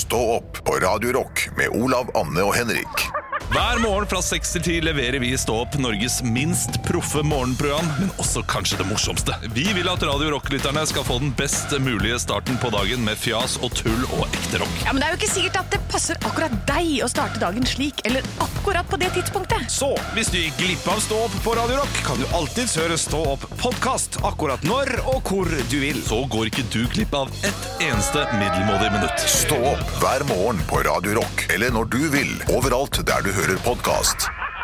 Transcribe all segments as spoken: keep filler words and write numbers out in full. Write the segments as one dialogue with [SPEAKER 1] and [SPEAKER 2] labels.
[SPEAKER 1] Stå opp på Radio Rock med Olav, Anne og Henrik.
[SPEAKER 2] Hver morgen fra seks til ti leverer vi i Stå opp Norges minst proffe morgenprogram, men også kanskje det morsomste. Vi vil at Radio Rock-lytterne skal få den best mulige starten på dagen med fjas og tull og ekte rock.
[SPEAKER 3] Ja, men det er jo ikke sikkert at det passer akkurat deg å starte dagen slik, eller akkurat på det tidspunktet.
[SPEAKER 4] Så, hvis du gikk glipp av Stå opp på Radio Rock, kan du alltid høre Stå opp podcast akkurat når og hvor du vil.
[SPEAKER 2] Så går ikke du glipp av ett eneste middelmådig minutt.
[SPEAKER 1] Stå opp hver morgen på Radio Rock, eller når du vil, overalt der du hører podcast.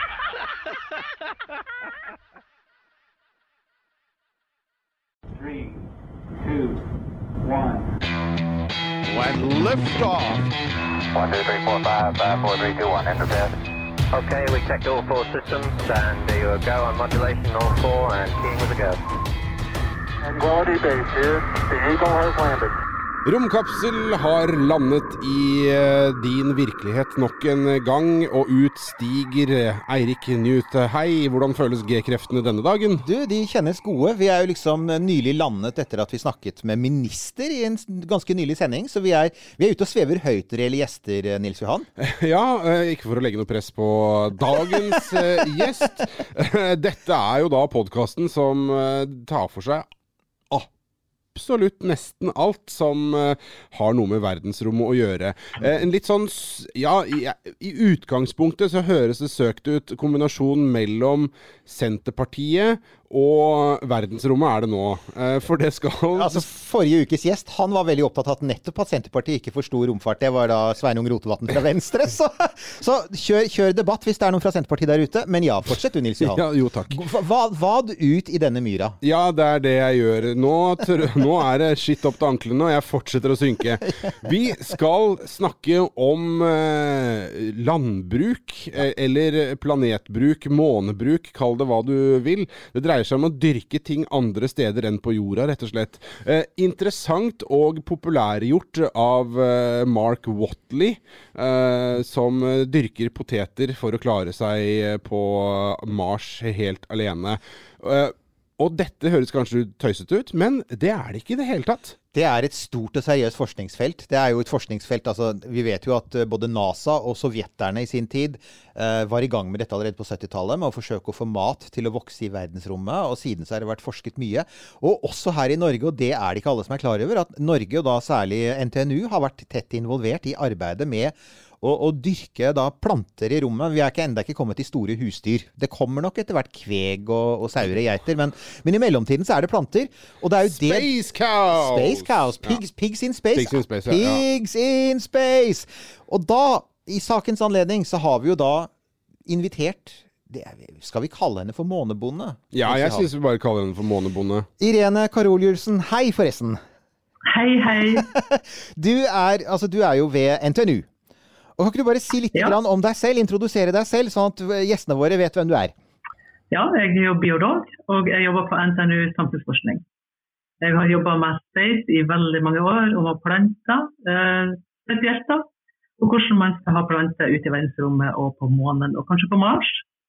[SPEAKER 5] Three, two, one.
[SPEAKER 4] When lift off.
[SPEAKER 6] One, two, three, four, five, five, four, three, two, one, enter bed. Okay, we checked all four systems, and there you go on modulation, all four, and keying with a go.
[SPEAKER 5] Quality base here. The Eagle has landed.
[SPEAKER 7] Romkapsel har landet i din virkelighet nok en gang, og ut stiger Eirik Newt. Hei, hvordan føles G-kreftene denne dagen?
[SPEAKER 8] Du, de kjennes gode. Vi er jo liksom nylig landet etter at vi snakket med minister i en ganske nylig sending, så vi er, vi er ute og svever høyt når det gjelder gjester, Nils Johan.
[SPEAKER 7] Ja, ikke for å legge noe press på dagens gjest. Dette er jo da podcasten som tar for seg absolutt nesten alt som uh, har noe med verdensrommet å gjøre. Uh, en litt sånn, ja, i, i utgangspunktet så høres det søkt ut kombinasjon mellom Senterpartiet og verdensrommet er det nå. Uh, for det skal...
[SPEAKER 8] Altså, forrige ukes gjest, han var veldig opptatt av at nettopp at Senterpartiet ikke forstod romfart. Det var da Sveinung Rotevatn fra Venstre. Så, så kjør, kjør debatt hvis det er noen fra Senterpartiet der ute. Men ja, fortsett du, Nils Johan.
[SPEAKER 7] Ja, jo, takk.
[SPEAKER 8] Hva, vad ut i denne myra?
[SPEAKER 7] Ja, det er det jeg gjør. Nå, nå er det skitt opp til anklene, og jeg fortsetter å synke. Vi skal snakke om eh, landbruk, eh, eller planetbruk, månebruk, kall det hva du vil. Det dreier seg om å dyrke ting andre steder enn på jorda, rett og slett. Eh, interessant og populærgjort av eh, Mark Watley, eh, som dyrker poteter for å klare seg på Mars helt alene. Eh, Og dette høres kanskje tøysete ut, men det er det ikke i det hele tatt.
[SPEAKER 8] Det er et stort og seriøst forskningsfelt. Det er jo et forskningsfelt, altså vi vet jo at både NASA og sovjeterne i sin tid eh, var i gang med dette allerede på syttitallet, med å forsøke å få mat til å vokse i verdensrommet, og siden så har det vært forsket mye. Og også her i Norge, og det er det ikke alle som er klar over, at Norge, og da særlig N T N U, har vært tett involvert i arbeidet med Og, og dyrke da planter i rommet. Vi er ikke enda ikke kommet til store husdyr. Det kommer nok etter hvert kveg og, og sauer og geiter, men, men i mellomtiden så er det planter. Og det er jo det...
[SPEAKER 7] Space cows!
[SPEAKER 8] Space cows. Pigs, ja. pigs in space.
[SPEAKER 7] Pigs in space, ja.
[SPEAKER 8] Pigs in space. Og da, i sakens anledning, så har vi jo da invitert... Det er, skal vi kalle henne for månebonde?
[SPEAKER 7] Ja, jeg synes vi bare kaller henne for månebonde.
[SPEAKER 8] Irene Karol-Julsen, hei forresten.
[SPEAKER 9] Hei, hei.
[SPEAKER 8] du, er, altså, du er jo ved N T N U. Og kan ikke du bare si litt ja. om deg selv, introdusere deg selv, sånn at gjestene våre vet hvem du er?
[SPEAKER 9] Ja, jeg er jo biolog, og jeg jobber på N T N U samfunnsforskning. Jeg har jobbet med space i veldig mange år, og med planter, eh, spesielt da, og hvordan man skal ha planter ute i verdensrommet og på månen, og kanskje på Mars.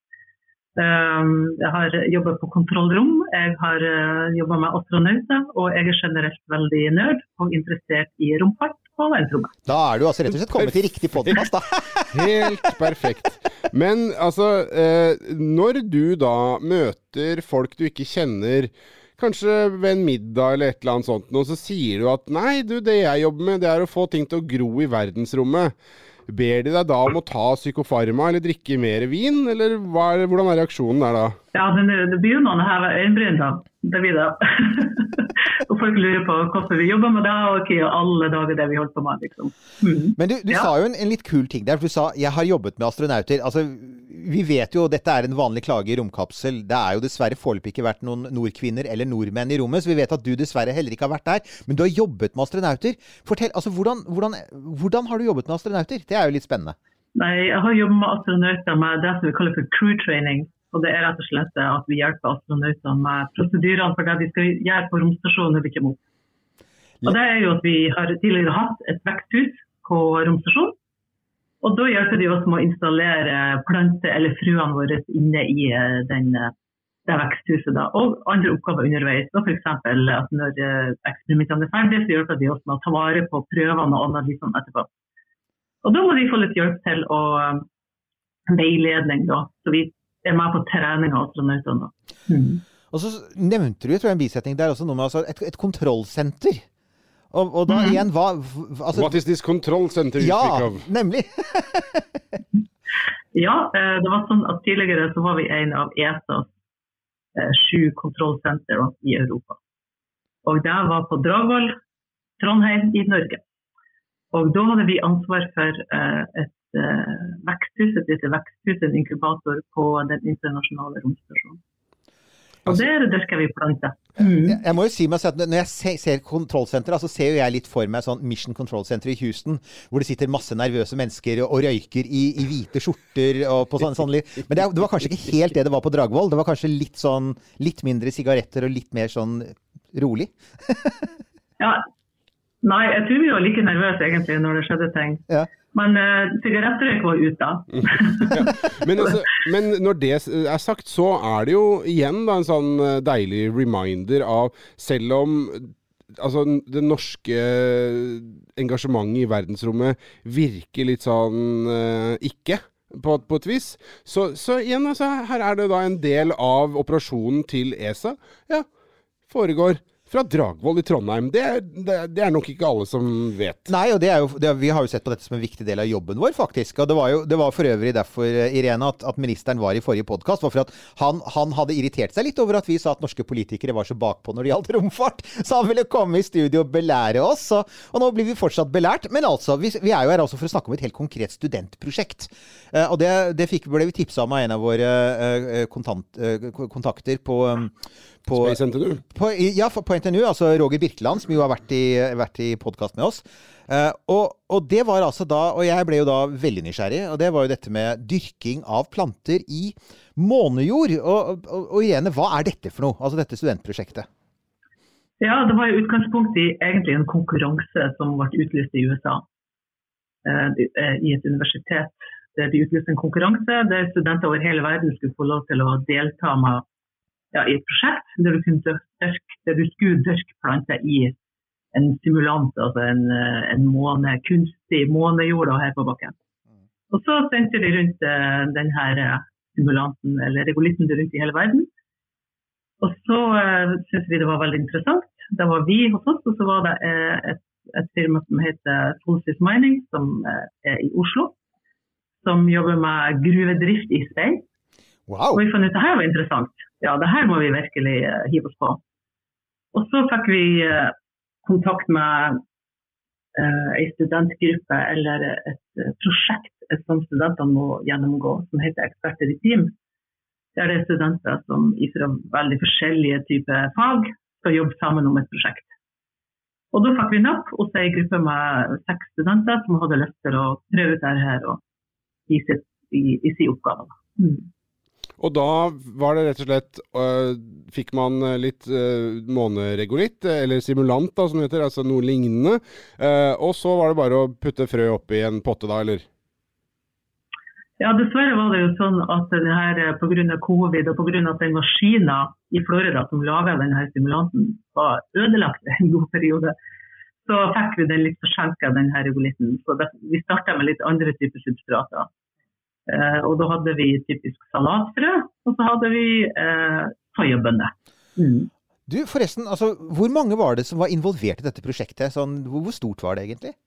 [SPEAKER 9] Um, jeg har jobbet på kontrollrom, jeg har uh, jobbet med astronauter, og jeg er generelt veldig nerd og interessert i romfart og verdensrommet.
[SPEAKER 8] Da er du altså rett og slett kommet til riktig podcast da.
[SPEAKER 7] Helt perfekt. Men altså, eh, når du da møter folk du ikke kjenner, kanskje ved en middag eller et eller annet sånt, og så sier du at nei, du, det jeg jobber med, det er å få ting til å gro i verdensrommet. Ber de deg da om å ta psykofarma eller drikke mer vin, eller hva er, hvordan er reaksjonen der da?
[SPEAKER 9] Ja, det, det blir jo noen her ved øyenbryn da, det blir det. Og folk lurer på hvorfor vi jobber med det, og ikke alle dager det vi holdt på med, liksom. Mm.
[SPEAKER 8] Men du, du ja. sa jo en, en litt kul ting der, for du sa, jeg har jobbet med astronauter. Altså, vi vet jo, dette er en vanlig klage i romkapsel. Det er jo dessverre foreløpig ikke vært noen nordkvinner eller nordmenn i rommet, så vi vet at du dessverre heller ikke har vært der. Men du har jobbet med astronauter. Fortell, altså, hvordan, hvordan, hvordan har du jobbet med astronauter? Det er jo litt spennende.
[SPEAKER 9] Nei, jeg har jobbet med astronauter med det som vi kaller for crew training. Og det er rett og slett at vi hjelper astronautene med prosedyrene for det de skal gjøre på romstasjonen når vi kommer opp. Og det er jo at vi har tidligere hatt et veksthus på romstasjonen, og da hjelper de oss med å installere planter eller fruene våre inne i den, det veksthuset da. Og andre oppgaver underveis, og for eksempel at når eksperimentene er ferdige, så hjelper de oss med å ta vare på prøvene og analysene etterpå. Og da må de få litt hjelp til å um, veiledning da, så vi er med på trening av astronautene. Mm.
[SPEAKER 8] Og så nevnte du, jeg tror en bisetning der også, noe med altså et, et kontrollsenter. Og, og da mm. igjen, hva... Altså,
[SPEAKER 7] What is this control center you
[SPEAKER 8] ja,
[SPEAKER 7] speak of?
[SPEAKER 8] Nemlig.
[SPEAKER 9] Ja, det var sånn at tidligere så var vi en av E S A's eh, sju kontrollsenter i Europa. Og det var på Dragvoll, Trondheim i Norge. Og da hadde vi ansvar for eh, et eh, veksthus, et lite veksthus, en inkubator på den internasjonale romstasjonen. Og altså, der dyrker vi planter. Mm.
[SPEAKER 8] Jeg, jeg må jo si meg at når jeg ser, ser kontrollsenteret, så ser jo jeg litt for meg sånn Mission Control Center i Houston, hvor det sitter masse nervøse mennesker og, og røyker i, i hvite skjorter og på sånn, sånn litt. Men det, det var kanskje ikke helt det det var på Dragvoll. Det var kanskje litt sånn, litt mindre sigaretter og litt mer sånn rolig.
[SPEAKER 9] Ja, nei, jeg tror vi var like nervøse egentlig når det skjedde ting. Ja. Men uh, sigarettrøyk var ute.
[SPEAKER 7] Ja. Men, altså, men når det er sagt, så er det jo igjen da, en sånn deilig reminder av, selv om altså, det norske engasjementet i verdensrommet virker litt sånn uh, ikke på, på et vis, så, så igjen, altså, her er det da en del av operasjonen til E S A. Ja, foregår fra Dragvoll i Trondheim. Det er, det, det er nok ikke alle som vet.
[SPEAKER 8] Nei, og det er jo, det, vi har jo sett på dette som en viktig del av jobben vår, faktisk. Og det var jo det var for øvrig derfor, Irene, at, at ministeren var i forrige podcast, var for at han, han hadde irritert seg litt over at vi sa at norske politikere var så bakpå når det gjaldt romfart. Så han ville komme i studio og belære oss, og, og nå blir vi fortsatt belært. Men altså, vi, vi er jo her også for å snakke om et helt konkret studentprosjekt. Uh, og det, det fikk, ble vi tipset om av en av våre uh, kontant, uh, kontakter på... Um, På,
[SPEAKER 7] Space N T N U?
[SPEAKER 8] På, ja, på N T N U, altså Roger Birkeland, som jo har vært i, vært i podcast med oss. Uh, og, og det var altså da, og jeg ble jo da veldig nysgjerrig, og det var jo dette med dyrking av planter i månejord. Og, og, og Irene, hva er dette for noe? Altså dette studentprosjektet?
[SPEAKER 9] Ja, det var jo utgangspunkt i egentlig en konkurranse som ble utlyst i U S A. Uh, I et universitet. Det ble utlyst en konkurranse der studenter over hele verden skulle få lov til å delta med Ja, i et prosjekt der du, kunne dørke, der du skulle dyrke planter i en simulant, altså en, en måne, kunstig månejord her på bakken. Og så sendte de rundt uh, denne simulanten, eller regolitten rundt i hele verden. Og så uh, syntes vi det var veldig interessant. Det var vi hos oss, og så var det uh, et, et firma som heter Solstice Mining, som uh, er i Oslo, som jobber med gruvedrift i Svein.
[SPEAKER 8] Wow.
[SPEAKER 9] Og vi fant ut at dette var interessant. Ja, det her må vi virkelig uh, hive oss på. Og så fikk vi uh, kontakt med uh, en studentgruppe eller et uh, prosjekt som studentene må gjennomgå, som heter Eksperter i team. Det er det studenter som fra veldig forskjellige typer fag skal jobbe sammen om et prosjekt. Og da fikk vi napp hos en gruppe med seks studenter som hadde lyst til å prøve ut dette her og i, sitt, i, i sin oppgave. Mm.
[SPEAKER 7] Og da var det rett og slett, øh, fikk man litt øh, måneregolitt, eller simulant da, som det heter, altså noe lignende, øh, og så var det bare å putte frø opp i en potte da, eller?
[SPEAKER 9] Ja, dessverre var det jo sånn at det her, på grunn av covid og på grunn av at den maskinen i Florida som laget denne simulanten var ødelagt en god periode, så fikk vi den litt forsinket, denne regolitten. Så det, vi startet med litt andre typer substrater. Uh, og da hadde vi typisk salatfrø, og så hadde vi uh, soyabønner. Mm.
[SPEAKER 8] Du, forresten, altså, hvor mange var det som var involvert i dette prosjektet? Sånn, hvor, hvor stort var det egentlig?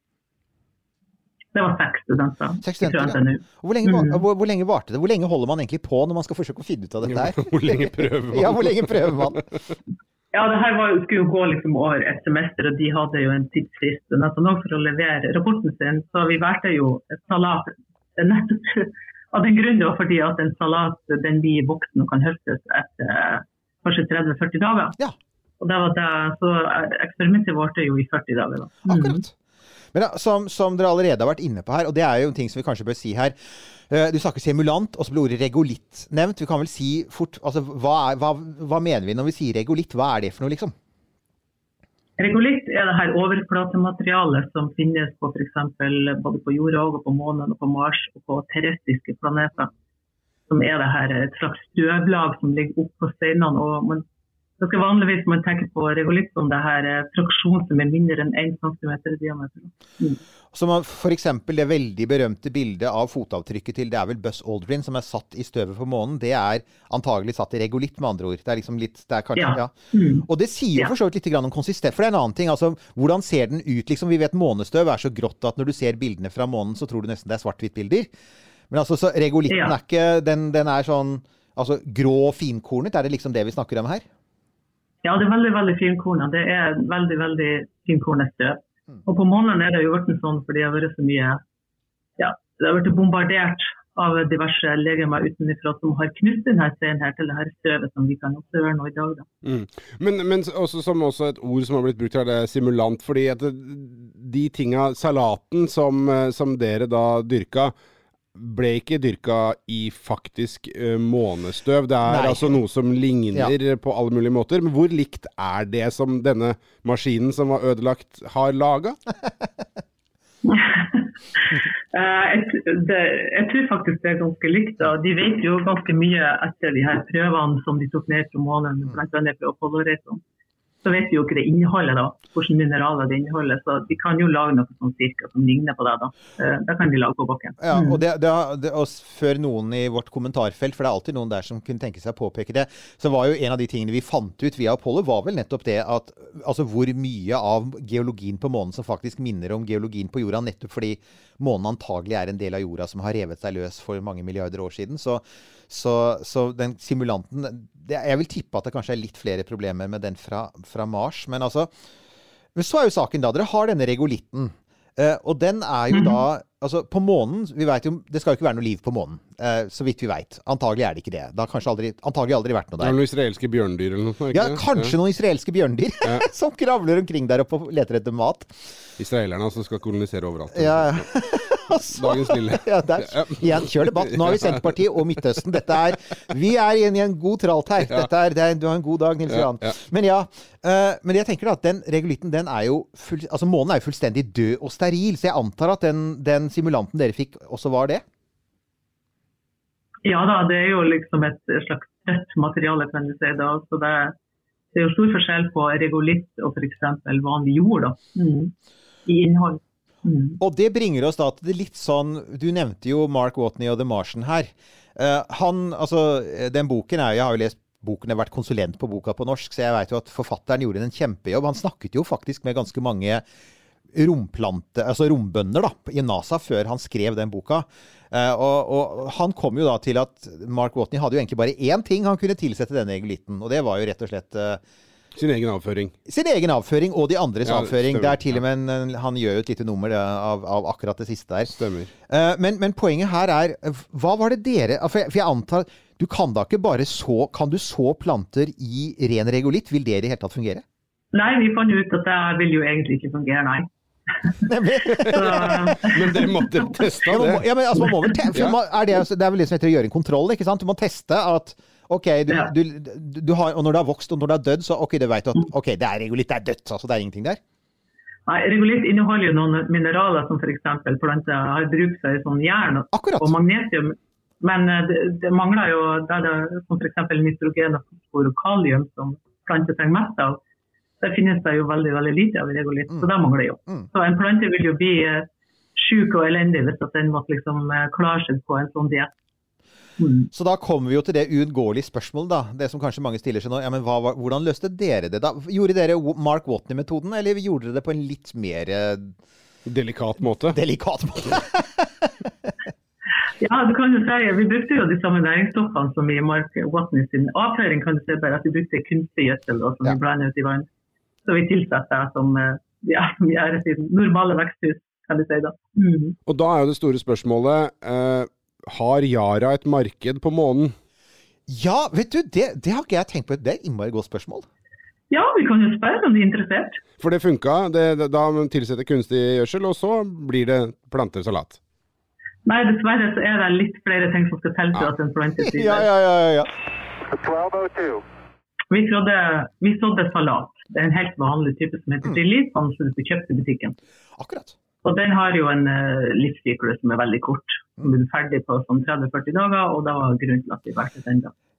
[SPEAKER 9] Det var seks studenter.
[SPEAKER 8] Seks studenter, ja. Hvor lenge, mm. hvor, hvor lenge varte det? Hvor lenge holder man egentlig på når man skal forsøke å finne ut av dette her?
[SPEAKER 7] Hvor lenge prøver man?
[SPEAKER 8] Ja, hvor lenge prøver man?
[SPEAKER 9] Ja, det her var, skulle jo gå liksom over et semester, og de hadde jo en tidsfrist. Men altså, nå for å levere rapporten sin, så vi valgte jo et salat. Nettopp av den grunn var fordi at en salat, den blir voksen og kan høstes etter kanskje tretti til førti dager.
[SPEAKER 8] Ja.
[SPEAKER 9] Og det var det, så eksperimentet varte jo i førti dager. Da. Mm.
[SPEAKER 8] Akkurat. Men da, som, som dere allerede har vært inne på her, og det er jo en ting som vi kanskje bør si her, uh, du snakker simulant, og så blir ordet regolitt nevnt. Vi kan vel si fort, altså hva, er, hva, hva mener vi når vi sier regolitt? Hva er det for noe liksom?
[SPEAKER 9] Regolitt er det her overflatematerialet som finnes på for eksempel både på jorda og på månen og på Mars og på terrestriske planeter. Som er det her et slags støvlag som ligger opp på steinene, og man Det skal vanligvis man tenker på regolitt som det her fraksjon som er mindre enn en centimeter i diameter. Mm.
[SPEAKER 8] Som for eksempel det veldig berømte bildet av fotavtrykket til, det er vel Buzz Aldrin som er satt i støvet på månen, det er antagelig satt i regolitt med andre ord. Det er liksom litt, det er kanskje, ja. ja. Mm. Og det sier jo for så vidt litt grann om konsistens, for det er en annen ting, altså, hvordan ser den ut, liksom, vi vet månestøv er så grått at når du ser bildene fra månen, så tror du nesten det er svart-hvitt bilder. Men altså, så regolitten ja. er ikke, den, den er sånn, altså, grå og finkornet, er det liksom det vi snakker om her?
[SPEAKER 9] Ja, det er veldig, veldig finkornet. Det er veldig, veldig finkornet støv. Mm. Og på månen er det jo vært sånn, fordi det har vært så mye, ja, det har vært bombardert av diverse legemer utenfra som har knust denne steinen her til det her støvet som vi kan observere nå i dag. Da.
[SPEAKER 7] Mm. Men, men også, som også et ord som har blitt brukt her, det er simulant, fordi at de tinga, salaten som, som dere da dyrka, ble ikke dyrka i faktisk uh, månestøv. Det er Nei. altså noe som ligner ja. på alle mulige måter. Men hvor likt er det som denne maskinen som var ødelagt har laget?
[SPEAKER 9] uh, jeg, det, jeg tror faktisk det er ganske likt. Da. De vet jo ganske mye etter de her prøvene som de tok ned fra månen, blant annet på Apollo-reisen. Så vet vi jo ikke det innholdet da, hvordan mineraler det inneholder, så de kan jo lage noe sånn cirka som ligner på det da. Det kan de lage på bakken.
[SPEAKER 8] Ja, og, det, det, det, og før noen i vårt kommentarfelt, for det er alltid noen der som kunne tenke seg å påpeke det, så var jo en av de tingene vi fant ut via Apollo, var vel nettopp det at, altså hvor mye av geologien på månen som faktisk minner om geologien på jorda, nettopp fordi månen antagelig er en del av jorda som har revet seg løs for mange milliarder år siden, så Så, så den simulanten, det, jeg vil tippe at det kanskje er litt flere problemer med den fra, fra Mars, men altså, men så er jo saken da, dere har denne regolitten, eh, og den er jo da, altså på månen, vi vet jo, det skal jo ikke være noe liv på månen, eh, så vidt vi vet, antagelig er det ikke det, det har kanskje aldri, antagelig aldri vært noe der.
[SPEAKER 7] Det er noen israelske bjørndyr eller noe, ikke
[SPEAKER 8] Ja,
[SPEAKER 7] det?
[SPEAKER 8] kanskje ja. noen israelske bjørndyr, ja. som kravler omkring der oppe og leter etter mat.
[SPEAKER 7] Israelerne som skal kolonisere overalt.
[SPEAKER 8] Ja,
[SPEAKER 7] Så, Dagens lille.
[SPEAKER 8] Ja, der, igjen, kjør debatt. Nå har vi Senterpartiet og Midtøsten. Dette er, vi er inne i en god tralt her. Dette er, det er, du har en god dag, Nils Johan. Ja, ja. Men ja, uh, men jeg tenker da at den regolitten, den er jo, full, altså månen er jo fullstendig død og steril, så jeg antar at den, den simulanten dere fikk også var det?
[SPEAKER 9] Ja da, det er jo liksom et slags tøtt materiale, kan du si da. Så det, det er jo stor forskjell på regolitt og for eksempel vanlig jord da, mm. i innhold. Mm.
[SPEAKER 8] Og det bringer oss da til det litt sånn, du nevnte jo Mark Watney og The Martian her. Uh, han, altså, den boken er, jeg har jo lest boken, jeg har vært konsulent på boka på norsk, så jeg vet jo at forfatteren gjorde en kjempejobb. Han snakket jo faktisk med ganske mange romplante, altså rombønder da, i NASA før han skrev den boka. Uh, og, og han kom jo da til at Mark Watney hadde jo egentlig bare én ting han kunne tilsette denne regolitten, og det var jo rett og slett... Uh,
[SPEAKER 7] Sin egen avføring.
[SPEAKER 8] Sin egen avføring, og de andres
[SPEAKER 7] ja,
[SPEAKER 8] avføring.
[SPEAKER 7] Stemmer.
[SPEAKER 8] Det er til og med en, han gjør jo et lite nummer av, av akkurat det siste der.
[SPEAKER 7] Stemmer.
[SPEAKER 8] Uh, men, men poenget her er, hva var det dere, for jeg, for jeg antar, du kan da ikke bare så, kan du så planter i ren regolitt? Vil det i hele tatt fungere?
[SPEAKER 9] Nei, vi fant ut at det vil jo egentlig ikke fungere, nei.
[SPEAKER 7] Men dere måtte teste det.
[SPEAKER 8] Ja, men altså, man må vel te- for man, er det, det er vel det som heter å gjøre en kontroll, ikke sant? Du må teste at ok, du,
[SPEAKER 9] Ja.
[SPEAKER 8] du, du har, og når det har vokst og når det har dødd, så ok, du vet at ok, det er regolitt, det er dødt, altså det er ingenting der.
[SPEAKER 9] Nei, regolitt inneholder jo noen mineraler som for eksempel planter har brukt seg som jern og,
[SPEAKER 8] Akkurat.
[SPEAKER 9] og magnesium, men eh, det, det mangler jo der det, som for eksempel nitrogen og fosfor og kalium som planter trenger mest av. Det finnes det jo veldig, veldig lite av i regolitt,
[SPEAKER 8] Mm.
[SPEAKER 9] så det mangler jo.
[SPEAKER 8] Mm.
[SPEAKER 9] Så en plante vil jo bli eh, syk og elendig hvis at den måtte liksom eh, klare seg på en sånn diett. Mm.
[SPEAKER 8] Så da kommer vi jo til det uundgåelige spørsmålet da, det som kanskje mange stiller seg nå, ja, men hva, hva, hvordan løste dere det da? Gjorde dere Mark Watney-metoden, eller gjorde dere det på en litt mer eh,
[SPEAKER 7] Delikat måte.
[SPEAKER 8] delikat måte?
[SPEAKER 9] Ja, du kan jo si, vi brukte jo de samme næringsstoffene som i Mark Watney sin avføring, kan du si bare at vi brukte kunstig gjødsel da, som
[SPEAKER 8] Ja.
[SPEAKER 9] vi blandet ut i vann. Så vi tilsetter som, eh, ja, som gjør i normale veksthus, kan du si da. Mm.
[SPEAKER 7] Og da er jo det store spørsmålet, eh, har Yara et marked på månen?
[SPEAKER 8] Ja, vet du, det, det har ikke jeg tenkt på. Det er et innmari godt spørsmål.
[SPEAKER 9] Ja, vi kan jo spørre om de er interessert.
[SPEAKER 7] For det funka, det, det, da man tilsetter kunstig gjødsel, og så blir det plantesalat.
[SPEAKER 9] Nei, dessverre så er det litt flere ting som skal til til at en plante sier.
[SPEAKER 8] Ja, ja, ja, ja, ja.
[SPEAKER 5] twelve oh two.
[SPEAKER 9] Vi sådde, vi sådde salat. Det er en helt vanlig type som heter chili, som du får kjøpt i butikken.
[SPEAKER 8] Akkurat.
[SPEAKER 9] Og den har jo en uh, livssyklus som er veldig kort. Den blir ferdig på sånn tretti til førti dager, og da var grunnen til at vi valgte den da.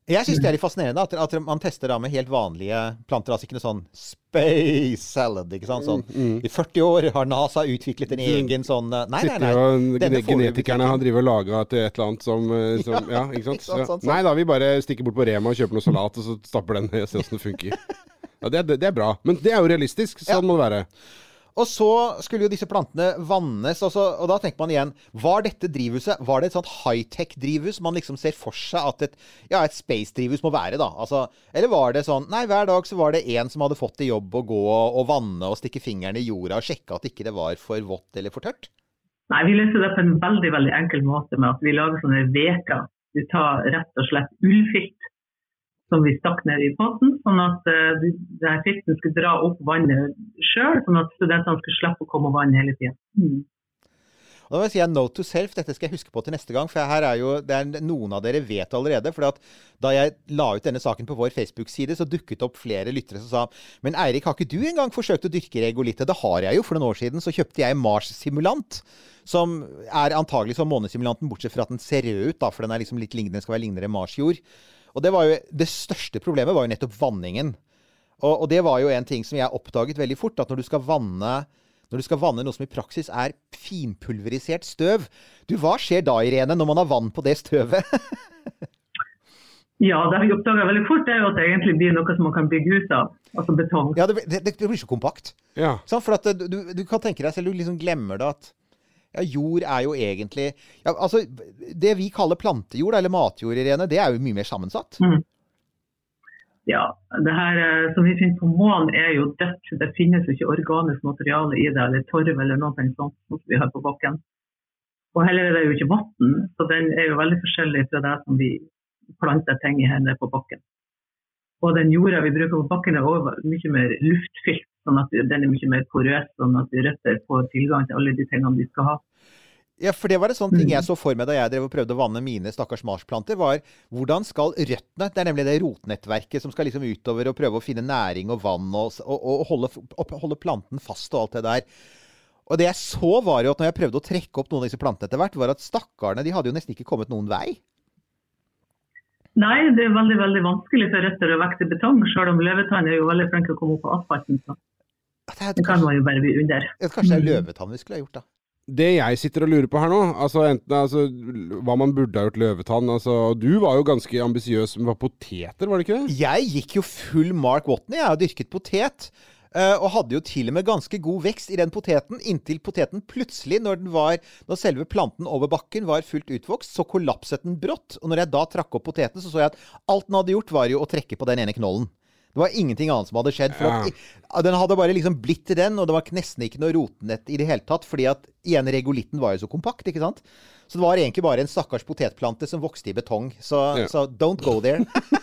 [SPEAKER 8] Jeg synes det er litt fascinerende at, at man tester da med helt vanlige planter, altså ikke noe sånn space salad, ikke sant? Sånn, mm, mm. I førti år har NASA utviklet en egen sånn... Nei, nei, nei.
[SPEAKER 7] Gene genetikerne har drivet og laget til et eller annet som... som ja, ikke sant? Så, sånn, sånn. Nei da, vi bare stikker bort på Rema og kjøper noe salat, og så stapper den og ser hvordan det funker. Ja, det, det er bra. Men det er jo realistisk, sånn ja. Må det være.
[SPEAKER 8] Og så skulle jo disse plantene vannes, og, så, og da tenker man igjen, var dette drivhuset, var det et sånt high-tech drivhus man liksom ser for seg at et, ja, et space drivhus må være da? Altså, eller var det sånn, nei, hver dag så var det en som hadde fått i jobb å gå og vanne og stikke fingeren i jorda og sjekke at ikke det var for vått eller for tørt?
[SPEAKER 9] Nei, vi løser det på en veldig, veldig enkel måte med at vi lager sånne veker. Vi tar rett og slett ullfilt som vi stakk ned i potten, sånn at uh, denne filten skulle dra opp vannet selv, sånn at studentene skulle slippe å komme og vanne hele tiden. Mm.
[SPEAKER 8] Og da vil jeg si note to self, dette skal jeg huske på til neste gang, for her er jo, det er noen av dere vet allerede, for at da jeg la ut denne saken på vår Facebook-side, så dukket opp flere lyttere som sa, men Eirik, har ikke du engang forsøkt å dyrke regolitte? Det har jeg jo, for noen år siden så kjøpte jeg Mars-simulant, som er antagelig som månesimulanten, bortsett fra at den ser rød ut, da, for den er liksom litt lignende, den skal være lignende Mars-jord. Og det var jo, det største problemet var jo nettopp vanningen. Og, og det var jo en ting som jeg oppdaget veldig fort, at når du skal vanne, når du skal vanne noe som i praksis er finpulverisert støv, du, hva skjer da, Irene, når man har vann på det støvet?
[SPEAKER 9] Ja, det vi oppdaget veldig fort er jo at det egentlig blir noe som man kan bygge hus av, altså betong.
[SPEAKER 8] Ja, det, det, det blir så kompakt.
[SPEAKER 7] Ja.
[SPEAKER 8] Sånn, for at du, du kan tenke deg selv, du liksom glemmer det at ja, jord er jo egentlig... Ja, altså, det vi kaller plantejord, eller matjord, Irene, det er jo mye mer sammensatt.
[SPEAKER 9] Mm. Ja, det her som vi finner på månen er jo dødt. Det finnes jo ikke organisk materiale i det, eller torv eller noe sånt som vi har på bakken. Og heller er det jo ikke vatten, så den er jo veldig forskjellig fra det som vi planter ting i henne på bakken. Og den jorda vi bruker på bakken er også mye mer luftfylt, sånn at den er mye mer porøs, sånn at røtter får tilgang til alle de tingene de skal ha.
[SPEAKER 8] Ja, for det var en sånn ting jeg så for meg da jeg drev og prøvde å vanne mine stakkars marsplanter, var hvordan skal røttene, det er nemlig det rotnettverket som skal liksom utover og prøve å finne næring og vann og, og, og holde, holde planten fast og alt det der. Og det jeg så var jo at når jeg prøvde å trekke opp noen av disse plantene etter hvert, var at stakkarene, de hadde jo nesten ikke kommet noen vei.
[SPEAKER 9] Nei, det er veldig, veldig vanskelig for røtter å vekse i betong, selv om løvetann er jo veldig flink å komme opp på asfalten. Så. Det, det kan man jo bare bli under.
[SPEAKER 8] Kanskje det er løvetann vi skulle ha gjort da?
[SPEAKER 7] Det jeg sitter og lurer på her nå, altså enten altså, hva man burde ha gjort løvetann, altså, du var jo ganske ambisiøs med poteter, var det ikke det?
[SPEAKER 8] Jeg gikk jo full Mark Watney, jeg har dyrket potet, og hadde jo til og med ganske god vekst i den poteten, inntil poteten plutselig, når, den var, når selve planten over bakken var fullt utvokst, så kollapset den brått, og når jeg da trakk opp poteten, så så jeg at alt den hadde gjort var jo å trekke på den ene knollen. Det var ingenting annet som hadde skjedd, for at, ja. Den hadde bare liksom blitt til den, og det var nesten ikke noe rotenett i det hele tatt, fordi at igjen regolitten var jo så kompakt, ikke sant? Så det var egentlig bare en stakkars potetplante som vokste i betong, så, ja. Så don't go there.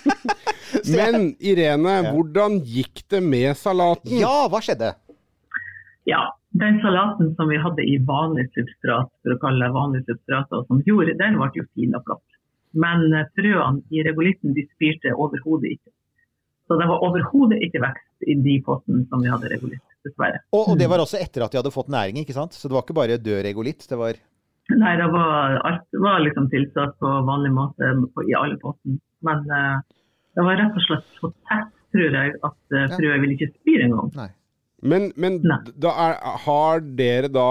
[SPEAKER 7] Men Irene, ja. Hvordan gikk det med salaten?
[SPEAKER 8] Ja, hva skjedde?
[SPEAKER 9] Ja, den salaten som vi hadde i vanlig substrat, for å kalle det vanlig substrat, og som gjorde, den ble jo fin og flott. Men frøene i regolitten, de spirte overhodet ikke. Så det var overhodet ikke vekst i de potten som vi hadde regolitt, dessverre.
[SPEAKER 8] Og, og det var også etter at de hadde fått næring, ikke sant? Så det var ikke bare død regolitt, det var...
[SPEAKER 9] Nei, det var, alt var liksom tilsatt på vanlig måte på, i alle potten. Men uh, det var rett og slett så tett, tror jeg, at uh, frøet ja. Ville ikke spire en gang.
[SPEAKER 8] Nei.
[SPEAKER 7] Men, men da er, har dere da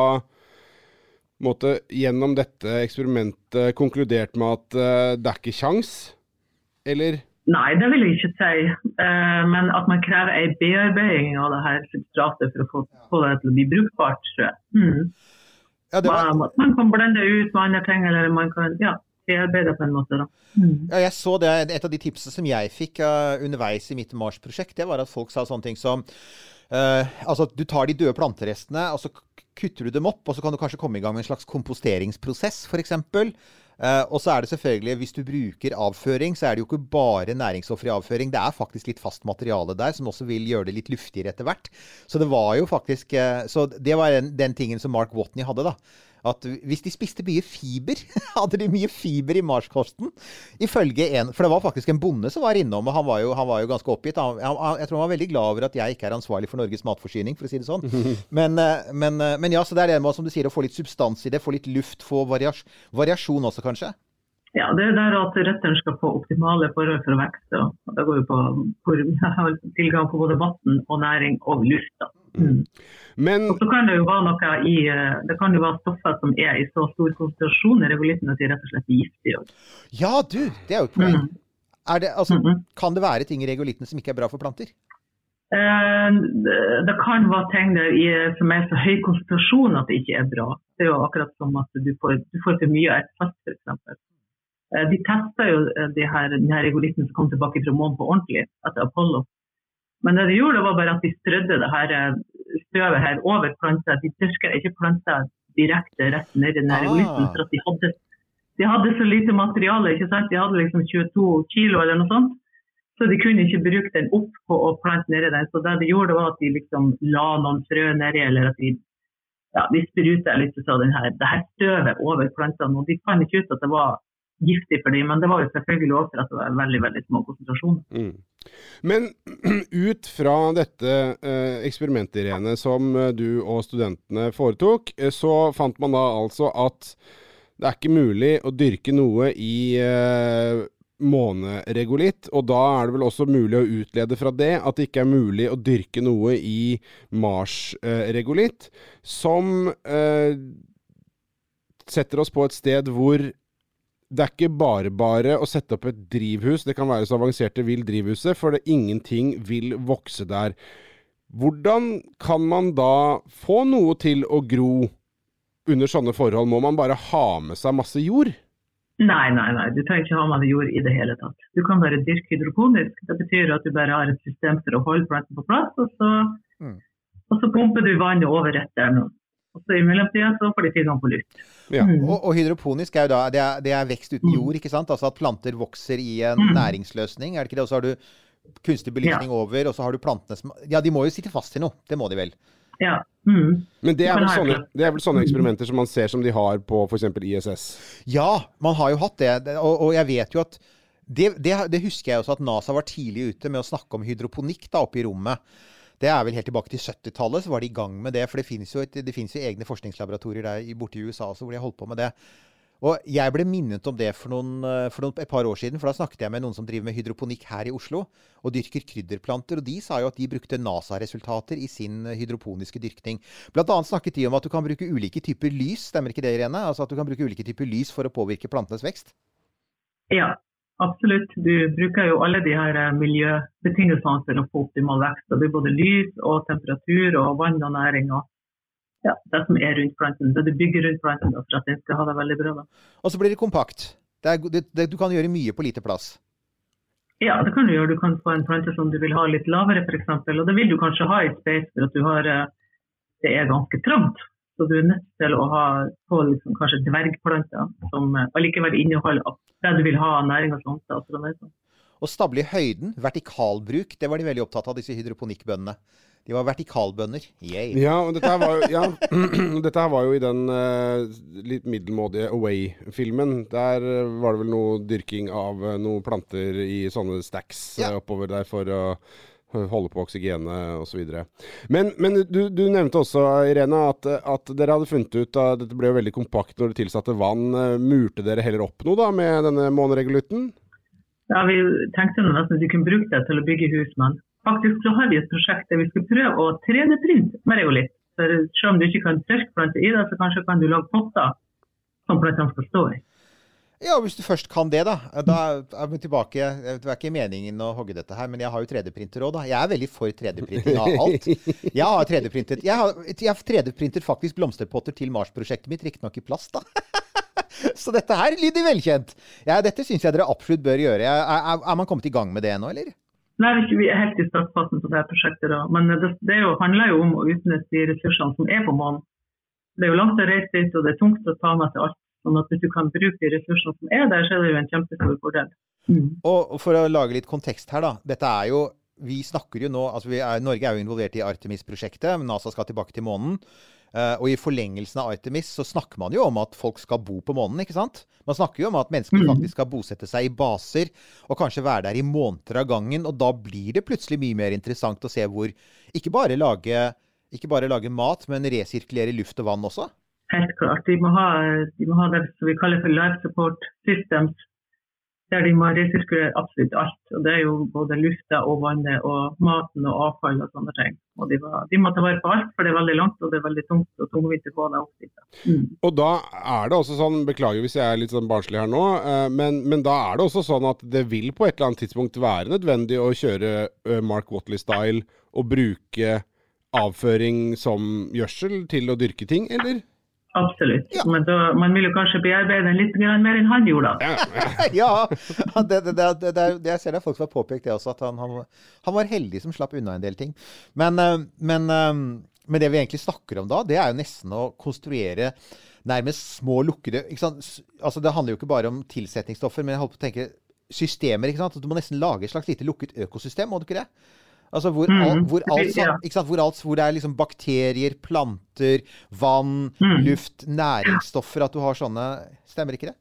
[SPEAKER 7] måtte, gjennom dette eksperimentet konkludert med at uh, det er ikke sjans? Eller...
[SPEAKER 9] Nei, det vil jeg ikke si, uh, men at man krever en bearbeiding av det her substratet for å få, få det til å bli brukbart, tror jeg. Mm. Ja, det var... man, man kan blende ut med andre ting, eller man kan ja, bearbeide på en måte. Da. Mm.
[SPEAKER 8] Ja, jeg så det, et av de tipsene som jeg fikk uh, underveis i mitt Mars-prosjekt, det var at folk sa sånne ting som, uh, altså du tar de døde planterestene, og så kutter du dem opp, og så kan du kanskje komme i gang med en slags komposteringsprosess, for eksempel. Uh, og så er det selvfølgelig, hvis du bruker avføring, så er det jo ikke bare næringsstoffer i avføring. Det er faktisk litt fast materiale der, som også vil gjøre det litt luftigere etter hvert. Så det var jo faktisk, uh, så det var den, den tingen som Mark Watney hadde da. At hvis de spiste mye fiber, hadde de mye fiber i marskosten, ifølge en, for det var faktisk en bonde som var innom, og han var jo, han var jo ganske oppgitt. Han, han, jeg tror han var veldig glad over at jeg ikke er ansvarlig for Norges matforsyning, for å si det sånn. Men, men, men ja, så det er det med, som du sier, å få litt substans i det, få litt luft, få varias, variasjon også kanskje?
[SPEAKER 9] Ja, det er der at røttene skal få optimale forhold for å vekste. Og det går jo på hvor tilgang på både vann og næring og luft. Da. Mm.
[SPEAKER 7] Men,
[SPEAKER 9] og så kan det jo være noe i, det kan jo være stoffer som er i så stor konsentrasjon i regolitten at de rett og slett er giftige.
[SPEAKER 8] Ja, du, det er jo et poeng.
[SPEAKER 9] Mm.
[SPEAKER 8] Er det, altså,
[SPEAKER 9] Mm-hmm.
[SPEAKER 8] kan det være ting i regolitten som ikke er bra for planter?
[SPEAKER 9] Eh, det kan være ting der i, som er så høy konsentrasjon at det ikke er bra. Det er jo akkurat som at du får, du får for mye av et fast, for eksempel. Eh, de testet jo de her, den her regolitten som kom tilbake fra månen på ordentlig etter Apollo. Men det de gjorde var bare at de strødde det her støvet her over planter. De dyrket ikke planter direkte rett ned i den regolitten, for at de hadde, de hadde så lite materiale, ikke sant? De hadde liksom tjueto kilo eller noe sånt. Så de kunne ikke bruke den opp på å plante ned i den. Så det de gjorde var at de liksom la noen frø ned i, eller at de, ja, de sprutet litt så den her, det her støvet over plantene. Og de fant ikke ut at det var giftig for dem, men det var jo selvfølgelig også for at det var veldig, veldig små konsentrasjoner.
[SPEAKER 7] Mm. Men ut fra dette eh, eksperimentet, Irene, som eh, du og studentene foretok, eh, så fant man da altså at det er ikke mulig å dyrke noe i eh, måneregolitt, og da er det vel også mulig å utlede fra det at det ikke er mulig å dyrke noe i Mars-regolitt, som eh, setter oss på et sted hvor det er ikke bare bare å sette opp et drivhus, det kan være så avanserte vil drivhuset, for det ingenting vil vokse der. Hvordan kan man da få noe til å gro under sånne forhold? Må man bare ha med seg masse jord?
[SPEAKER 9] Nei, nei, nei. Du trenger ikke ha med jord i det hele tatt. Du kan bare dyrke hydroponisk. Det betyr at du bare har et system for å holde planten på plass, og så, mm. og så pumper du vannet over etter noe. Og så i mellomtiden så får de tilgang på luft.
[SPEAKER 8] Ja. Mm. Og, og hydroponisk er jo da, det er, det er vekst uten jord, ikke sant? Altså at planter vokser i en mm. næringsløsning, er det ikke det? Og så har du kunstig belysning ja. over, og så har du plantene som, ja, de må jo sitte fast i noe, det må de vel?
[SPEAKER 9] Ja. Mm.
[SPEAKER 7] Men det er, vel sånne, det er vel sånne eksperimenter som man ser som de har på for eksempel I S S?
[SPEAKER 8] Ja, man har jo hatt det, og, og jeg vet jo at det, det, det husker jeg også at NASA var tidlig ute med å snakke om hydroponikk da oppe i rommet. Det er vel helt tilbake til syttitallet, så var de i gang med det, for det finnes jo, et, det finnes jo egne forskningslaboratorier der borte i U S A også, hvor de har holdt på med det. Og jeg ble minnet om det for, noen, for noen, et par år siden, for da snakket jeg med noen som driver med hydroponikk her i Oslo, og dyrker krydderplanter, og de sa jo at de brukte NASA-resultater i sin hydroponiske dyrkning. Blant annet snakket de om at du kan bruke ulike typer lys, stemmer ikke det, Irene? Altså at du kan bruke ulike typer lys for å påvirke plantenes vekst?
[SPEAKER 9] Ja. Absolutt. Du bruker jo alle de her miljøbetingelsene for å få optimal vekst. Det er både lys og temperatur og vann og næring og ja, det som er rundt planten. Det du bygger rundt planten da, for at den skal ha det veldig bra. Da.
[SPEAKER 8] Og så blir det kompakt. Det er, det, det, du kan gjøre mye på lite plass.
[SPEAKER 9] Ja, det kan du gjøre. Du kan få en plante som du vil ha litt lavere for eksempel. Og det vil du kanskje ha i space for at du har, det er ganske trangt. Så du er nødt til å ha på liksom, kanskje dvergplanter som allikevel inneholder det du vil ha næring og sånt.
[SPEAKER 8] Og stable i høyden, vertikalbruk, det var de veldig opptatt av, disse hydroponikkbøndene. De var vertikalbønder. Yay.
[SPEAKER 7] Ja, og dette her var jo, ja, dette her var jo i den uh, litt middelmådige Away-filmen. Der var det vel noe dyrking av uh, noen planter i sånne stacks ja. uh, oppover der for å uh, holde på oksygenet og så videre. Men, men du, du nevnte også, Irene, at, at dere hadde funnet ut at dette ble jo veldig kompakt når det tilsatte vann. Murte dere heller opp noe da med denne måneregolitten?
[SPEAKER 9] Ja, vi tenkte noe nesten at vi kunne bruke det til å bygge hus, men faktisk så har vi et prosjekt der vi skal prøve å tre D-printe med regolitt. Så selv om du ikke kan tørkplante i det, så kanskje kan du lage potter som plantene skal stå i.
[SPEAKER 8] Ja, hvis du først kan det da, da er vi tilbake, det er ikke meningen å hogge dette her, men jeg har jo tre D-printer også da. Jeg er veldig for tre D-printing av alt. Jeg har tre D-printet, jeg har, jeg har tre D-printet faktisk blomsterpotter til Mars-prosjektet mitt, riktig nok i plast da. Så dette her lyder velkjent. Ja, dette synes jeg dere absolutt bør gjøre. Er, er man kommet i gang med det nå, eller?
[SPEAKER 9] Nei, vi er helt i startfasen på det her prosjektet da. Men det, det jo, handler jo om å utnytte de ressursene som er på månen. Det er jo langt å reise dit, og det er tungt å ta med til alt. Sånn at hvis du kan bruke de ressursene som er der, så er det jo en kjempestor fordel. Mm.
[SPEAKER 8] Og for å lage litt kontekst her da, dette er jo, vi snakker jo nå, altså vi er, Norge er jo involvert i Artemis-prosjektet, NASA skal tilbake til månen, uh, og i forlengelsen av Artemis så snakker man jo om at folk skal bo på månen, ikke sant? Man snakker jo om at mennesker mm. faktisk skal bosette seg i baser, og kanskje være der i måneder av gangen, og da blir det plutselig mye mer interessant å se hvor, ikke bare lage, ikke bare lage mat, men resirkulere luft og vann også.
[SPEAKER 9] Helt klart. De må ha, de må ha det som vi kaller for life support systems, der de må resirkulere absolutt alt. Og det er jo både lufta og vannet og maten og avfall og sånne ting. Og de, var, de må ta vare på alt, for det er veldig langt og det er veldig tungt og tungvint å få det opp dit. Mm.
[SPEAKER 7] Og da er det også sånn, beklager hvis jeg er litt sånn barnslig her nå, men, men da er det også sånn at det vil på et eller annet tidspunkt være nødvendig å kjøre Mark Watley-style og bruke avføring som gjødsel til å dyrke ting, eller?
[SPEAKER 9] Absolutt, ja. Men da, man vil jo kanskje bearbeide den litt mer enn han gjorde.
[SPEAKER 8] Ja, det, det, det, det, det jeg ser det er folk som har påpekt det også, at han, han, han var heldig som slapp unna en del ting. Men, men, men det vi egentlig snakker om da, det er jo nesten å konstruere nærmest små lukkede, ikke sant? Altså det handler jo ikke bare om tilsetningsstoffer, men jeg holder på å tenke systemer, ikke sant? Du må nesten lage et slags lite lukket økosystem, må du ikke det? Altså hvor, mm. all, hvor, alt, ikke sant? Hvor, alt, hvor det er liksom bakterier, planter, vann, mm. luft, næringsstoffer, at du har sånne, stemmer ikke det?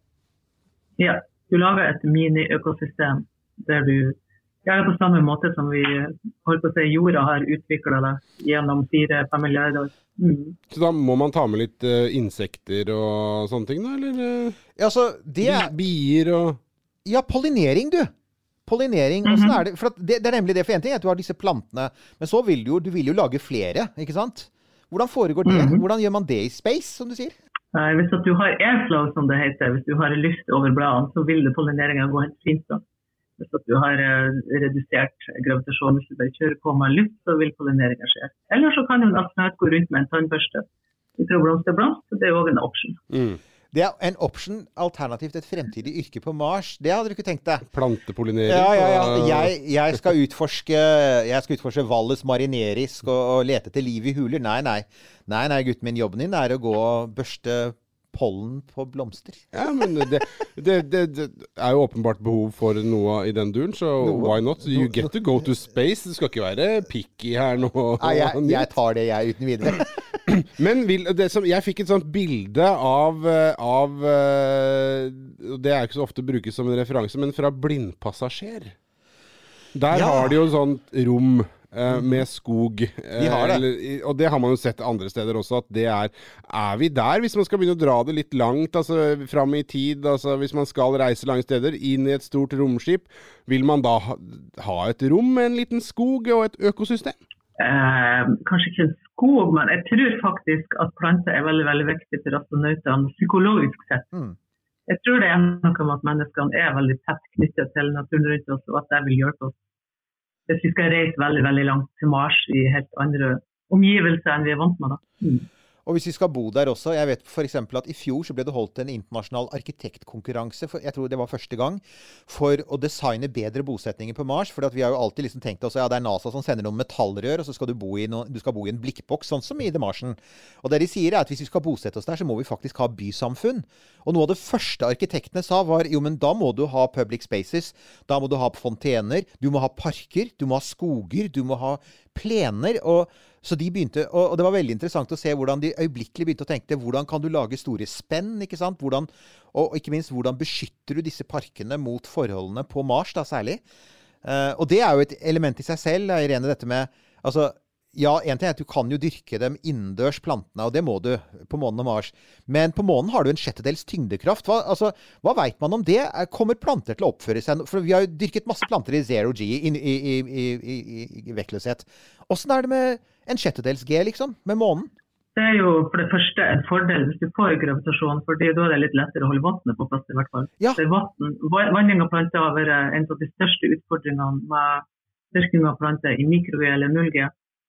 [SPEAKER 9] Ja, du lager et mini-økosystem der du, ja, på samme måte som vi holdt på å si, jorda har utviklet det gjennom fire-fem milliarder. Mm.
[SPEAKER 7] Så da må man ta med litt uh, insekter og sånne ting da, eller?
[SPEAKER 8] Ja, altså, det er...
[SPEAKER 7] Bier og...
[SPEAKER 8] Ja, pollinering, du. Pollinering, mm-hmm. er det, for det, det er nemlig det for en ting, at du har disse plantene, men så vil du jo, du vil jo lage flere, ikke sant? Hvordan foregår det? Mm-hmm. Hvordan gjør man det i space, som du sier?
[SPEAKER 9] Uh, hvis at du har airflow, som det heter, hvis du har luft over bladene, så vil det pollineringen gå helt fint da. Hvis at du har uh, redusert gravitasjon, hvis du bare kjører på med luft, så vil pollineringen skje. Eller så kan jo en astronaut gå rundt med en tannbørste. Vi tror blomsterblomst, så det er jo også en option.
[SPEAKER 8] Mm. Det er en option alternativt et fremtidig yrke på Mars. Det hadde du ikke tenkt deg.
[SPEAKER 7] Plantepollinering.
[SPEAKER 8] Ja, ja, ja. Jeg, jeg skal utforske, jeg skal utforske Valles marineris og, og lete etter liv i huler. Nei, nei. Nei, nei, gutten min, jobben din er å gå og børste pollen på blomster.
[SPEAKER 7] Ja, men det, det, det, det er jo åpenbart behov for noe i den duren, så why not? You get to go to space. Det skal ikke være picky her nå.
[SPEAKER 8] Nei, jeg, jeg tar det jeg uten videre.
[SPEAKER 7] Men vil, det som, jeg fikk et sånt bilde av, av, det er ikke så ofte brukes som en referanse, men fra blindpassasjer. Der ja. Har de jo sånt rom eh, med skog. Eh,
[SPEAKER 8] de har det.
[SPEAKER 7] Eller, og det har man jo sett andre steder også, at det er, er vi der hvis man skal begynne å dra det litt langt, altså frem i tid, altså hvis man skal reise lange steder, inn i et stort romskip, vil man da ha, ha et rom med en liten skog og et økosystem?
[SPEAKER 9] Eh, kanskje ikke en skog, men jeg tror faktisk at planter er veldig, veldig viktig for astronautene psykologisk sett. Mm. Jeg tror det er noe med at menneskene er veldig tett knyttet til naturen rundt oss, og at det vil hjelpe oss. Hvis vi skal reise veldig, veldig langt til Mars i helt andre omgivelser enn vi er vant med da. Mm.
[SPEAKER 8] Og hvis vi skal bo der også, jeg vet for eksempel at i fjor så ble det holdt en internasjonal arkitektkonkurranse, for jeg tror det var første gang, for å designe bedre bosetninger på Mars, for vi har jo alltid liksom tenkt oss, ja det er NASA som sender noen metallrør, og så skal du bo i, noen, du skal bo i en blikkboks, sånn som i The Martian. Og det de sier er at hvis vi skal bosette oss der, så må vi faktisk ha bysamfunn. Og noe av det første arkitektene sa var, jo men da må du ha public spaces, da må du ha fontener, du må ha parker, du må ha skoger, du må ha plener, og så de begynte, og det var veldig interessant å se hvordan de øyeblikkelig begynte å tenke, hvordan kan du lage store spenn, ikke sant? Hvordan, og ikke minst, hvordan beskytter du disse parkene mot forholdene på Mars, da særlig? Uh, og det er jo et element i seg selv, Irene, dette med, altså, ja, en ting er at du kan jo dyrke dem innendørs plantene, og det må du på månen og Mars. Men på månen har du en sjettedels tyngdekraft. Hva, altså, hva vet man om det? Kommer planter til å oppføre seg? For vi har jo dyrket masse planter i zero G, i, i, i, i, i, i vektløshet. Hvordan er det med en sjettedels G, liksom, med månen?
[SPEAKER 9] Det er jo for det første en fordel hvis du får gravitasjon, for da er det litt lettere å holde vannet på plass i hvert fall.
[SPEAKER 8] Ja.
[SPEAKER 9] Vatten, vanning av planter har vært en av de største utfordringene med dyrking av planter i mikro-G eller null-G.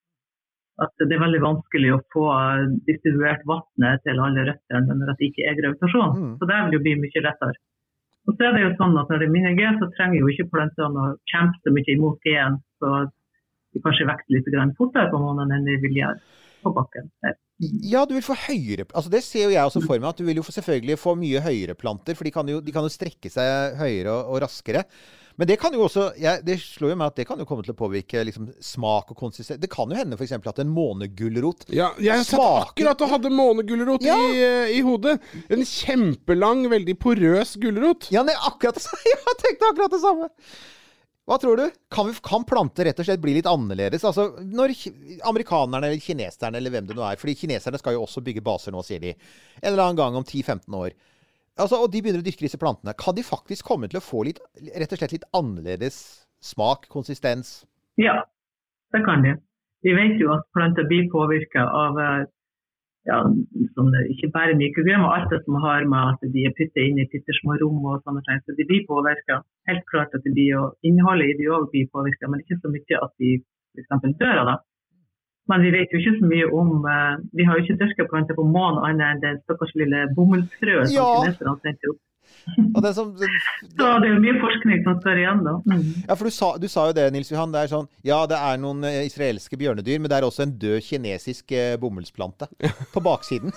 [SPEAKER 9] At det er veldig vanskelig å få distribuert vannet til alle røttene når det ikke er gravitasjon. Mm. Så det vil jo bli mye lettere. Og så er det jo sånn at når det er mindre G, så trenger jo ikke plantene å kjempe så mye imot G-en, så de kanskje vekter litt grann fortere på månen enn de vil gjøre på bakken.
[SPEAKER 8] Ja, du vil få høyere, altså det ser jo jeg også for meg, at du vil jo selvfølgelig få mye høyere planter, for de kan jo, de kan jo strekke seg høyere og, og raskere. Men det kan jo også, ja, det slår jo meg at det kan jo komme til å påvirke liksom, smak og konsistens. Det kan jo hende for eksempel at en månegulrot
[SPEAKER 7] Ja, jeg satt akkurat og hadde månegulrot ja. i, i hodet. En kjempelang, veldig porøs gulrot.
[SPEAKER 8] Ja, det er akkurat det samme. Jeg tenkte akkurat det samme. Hva tror du? Kan, vi, kan planter rett og slett bli litt annerledes? Altså, når amerikanerne eller kineserne eller hvem det nå er, fordi kineserne skal jo også bygge baser nå, sier de, en eller annen gang om ti til femten år. Altså, og de begynner å dyrke disse plantene. Kan de faktisk komme til å få litt, rett og slett litt annerledes smak, konsistens?
[SPEAKER 9] Ja, det kan de. Vi vet jo at planter blir påvirket av ja, sånn, ikke bare mikrogram, og alt det som har med at de er puttet inn i pittesmå rom og sånne ting. Så de blir påvirket. Helt klart at de blir, og innholdet i de også blir påvirket, men ikke så mye at de for eksempel dør av det. Men vi vet jo ikke så mye om, vi har jo ikke dyrket planter på månen annet enn det stakkars lille bomullsfrø som
[SPEAKER 8] ja.
[SPEAKER 9] kineserne sendte opp.
[SPEAKER 8] Og det som, det,
[SPEAKER 9] så det er jo mye forskning som står igjen da. Mm.
[SPEAKER 8] Ja, for du sa, du sa jo det, Nils Johan, det er sånn, ja, det er noen israelske bjørnedyr, men det er også en død kinesisk eh, bomullsplante på baksiden.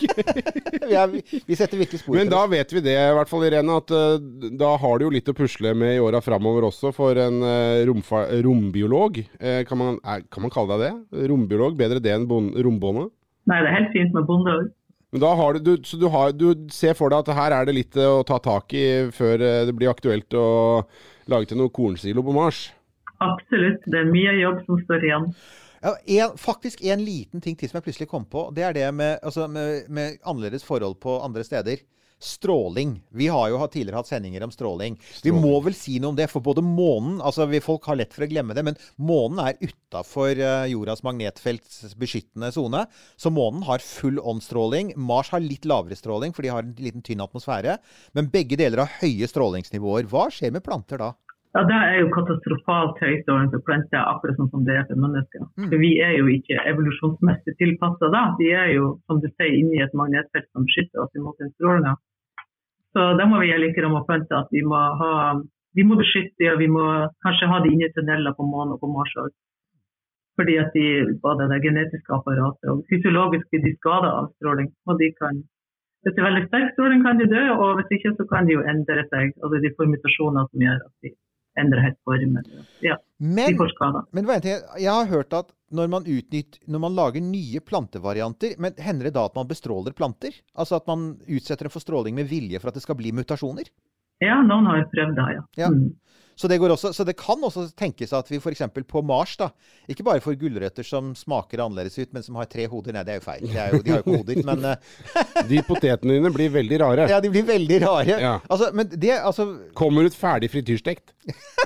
[SPEAKER 8] vi, er, vi, vi setter virkelig spor.
[SPEAKER 7] Men da vet vi det, i hvert fall Irene, at uh, da har du jo litt å pusle med i åra fremover også for en uh, romfa, rombiolog. Uh, kan, man, er, kan man kalle deg det? Rombiolog, bedre det enn bon, rombonde?
[SPEAKER 9] Nei, det er helt fint med bonde også.
[SPEAKER 7] Men da har du, du, så du, har, du ser for deg at her er det litt å ta tak i før det blir aktuelt å lage til noe kornsilo på Mars?
[SPEAKER 9] Absolutt, det er mye jobb som står igjen.
[SPEAKER 8] Ja, en, faktisk en liten ting til som jeg plutselig kom på, det er det med, altså med, med annerledes forhold på andre steder. Stråling. Vi har jo tidligere hatt sendinger om stråling. stråling. Vi må vel si noe om det, for både månen, altså vi, folk har lett for å glemme det, men månen er utenfor uh, jordas magnetfelts beskyttende zone, så månen har full åndstråling. Mars har litt lavere stråling, for de har en liten tynn atmosfære, men begge deler har høye strålingsnivåer. Hva skjer med planter da?
[SPEAKER 9] Ja, det er jo katastrofalt høystråling for planter, akkurat sånn som det er for mennesker. Mm. For vi er jo ikke evolusjonsmessig tilpasset da. Vi er jo, som du sier, inne i et magnetfelt som beskytter oss imot den strålingen. Så da må vi gjøre like om å plante at vi må, ha, vi må beskytte, og vi må kanskje ha de inne i tunneler på månen og på Mars også. Fordi at de, både det genetiske apparatet og fysiologisk blir de skadet av stråling. Og de kan, hvis det er veldig sterk stråling kan de dø, og hvis ikke så kan de jo endre seg. Altså de får mutasjoner som gjør at de endrer helt form. Ja,
[SPEAKER 8] men,
[SPEAKER 9] de får skader.
[SPEAKER 8] Men jeg har hørt at når man utnytter, når man lager nye plantevarianter, men hender det da at man bestråler planter? Altså at man utsetter dem for stråling med vilje for at det skal bli mutasjoner?
[SPEAKER 9] Ja, noen har prøvd det, ja.
[SPEAKER 8] ja.
[SPEAKER 9] Mm.
[SPEAKER 8] Så, det går også, så det kan også tenkes at vi for eksempel på Mars da, ikke bare får gulrøtter som smaker annerledes ut, men som har tre hoder. Nei, det er jo feil. Det er jo, de har jo ikke hoder, men...
[SPEAKER 7] De potetene dine blir veldig rare.
[SPEAKER 8] Ja, de blir veldig rare. Ja. Altså, men det, altså...
[SPEAKER 7] Kommer ut ferdig frityrstekt.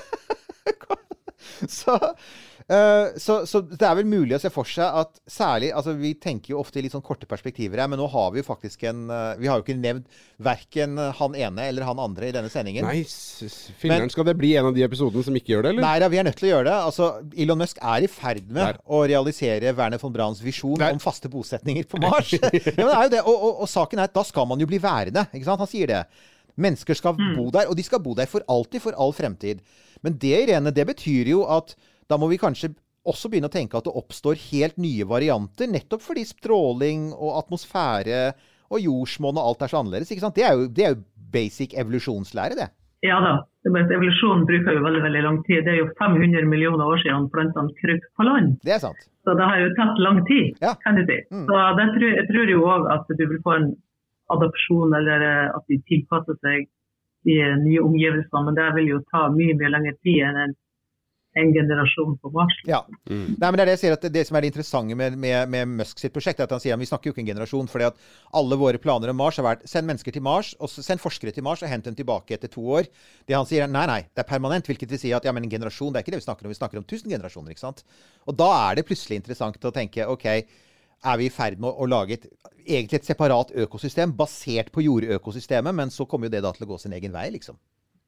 [SPEAKER 8] så... Uh, så, så det er vel mulig å se for seg at særlig, altså vi tenker jo ofte i litt sånn korte perspektiver her, men nå har vi jo faktisk en, uh, vi har jo ikke nevnt hverken han ene eller han andre i denne sendingen.
[SPEAKER 7] Nei, filleren, skal det bli en av de episodene som ikke gjør det, eller?
[SPEAKER 8] Nei, da, vi er nødt til å gjøre det. Altså, Elon Musk er i ferd med Der. å realisere Werner von Brauns visjon Der. om faste bosetninger på Mars. ja, men det er jo det, og, og, og saken er at da skal man jo bli værende, ikke sant? Han sier det. Mennesker skal mm. bo der, og de skal bo der for alltid, for all fremtid. Men det, Irene, det betyr jo at da må vi kanskje også begynne å tenke at det oppstår helt nye varianter, nettopp fordi stråling og atmosfære og jordsmonn og alt er så annerledes, ikke sant? Det er jo, det er jo basic evolusjonslære, det.
[SPEAKER 9] Ja da, evolusjonen bruker jo veldig, veldig lang tid. Det er jo fem hundre millioner år siden plantene kryp på land.
[SPEAKER 8] Det er sant.
[SPEAKER 9] Så det har jo tatt lang tid,
[SPEAKER 8] ja.
[SPEAKER 9] kan du si. Mm. Så det tror, jeg tror jo også at du vil få en adopsjon, eller at de tilpasser seg i nye omgivelser, men det vil jo ta mye, mye lengre tid enn en en generasjon på Mars.
[SPEAKER 8] Ja. Mm. Nei, men det er det jeg sier at det som er det interessante med, med, med Musk sitt prosjekt, er at han sier at vi snakker jo ikke en generasjon, fordi at alle våre planer om Mars har vært send mennesker til Mars, og send forskere til Mars, og hent dem tilbake etter to år. Det han sier er, nei, nei, det er permanent, hvilket vil si at ja, men en generasjon, det er ikke det vi snakker om, vi snakker om tusen generasjoner, ikke sant? Og da er det plutselig interessant å tenke, ok, er vi i ferd med å, å lage et, egentlig et separat økosystem, basert på jordøkosystemet, men så kommer jo det da til å gå sin egen vei, liksom.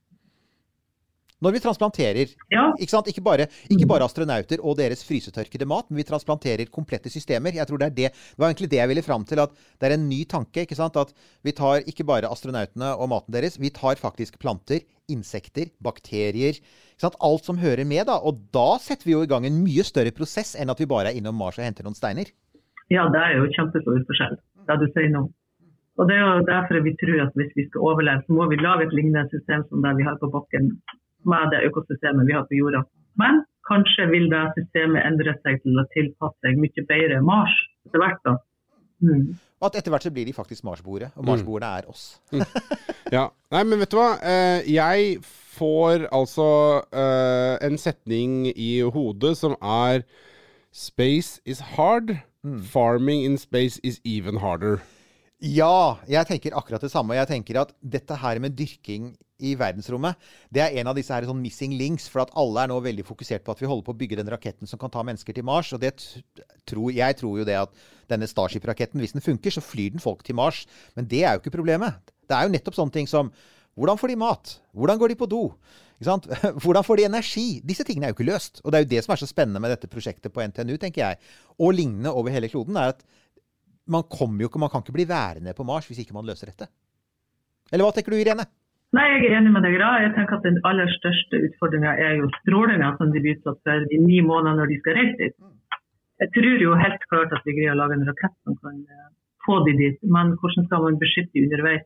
[SPEAKER 8] Når vi transplanterer,
[SPEAKER 9] ja.
[SPEAKER 8] ikke sant? Ikke bare, ikke bare astronauter og deres frysetørkede mat, men vi transplanterer komplette systemer. Jeg tror det er det, det var egentlig det jeg ville fram til, at det er en ny tanke, ikke sant? At vi tar ikke bare astronautene og maten deres, vi tar faktisk planter, insekter, bakterier, ikke sant? Alt som hører med da, og da setter vi jo i gang en mye større prosess enn at vi bare er innom Mars og henter noen steiner.
[SPEAKER 9] Ja, det er jo kjempestor forskjell, det du sier nå. Og det er jo derfor vi tror at hvis vi skal overleve, så må vi lage et lignende system som det vi har på bakken, med det økosystemet vi har på jorda. Men kanskje vil det systemet endre seg til å tilpasse seg mye bedre Mars etter hvert da. Mm.
[SPEAKER 8] Og at etter hvert så blir de faktisk Marsboere, og Marsboerne er oss.
[SPEAKER 7] Mm. Ja, nei, men vet du hva? Eh, jeg får altså eh, en setning i hodet som er Space is hard, mm. farming in space is even harder.
[SPEAKER 8] Ja, jeg tenker akkurat det samme. Jeg tenker at dette her med dyrking i verdensrommet, det er en av disse her sånn missing links, for at alle er nå veldig fokusert på at vi holder på å bygge den raketten som kan ta mennesker til Mars, og det tror, jeg tror jo det at denne Starship-raketten, hvis den funker, så flyr den folk til Mars, men det er jo ikke problemet. Det er jo nettopp sånne ting som, hvordan får de mat? Hvordan går de på do? Ikke sant? Hvordan får de energi? Disse tingene er jo ikke løst, og det er jo det som er så spennende med dette prosjektet på N T N U, tenker jeg, og lignende over hele kloden, er at man kommer jo ikke, man kan ikke bli værende på Mars hvis ikke man løser dette. Eller hva tenker du, Irene?
[SPEAKER 9] Nei, jeg er enig med deg, da. Jeg tenker at den aller største utfordringen er jo strålingen som de blir utsatt for de ni måneder når de skal reise dit. Jeg tror jo helt klart at vi greier å lage en rakett som kan få de dit, men hvordan skal man beskytte de underveis?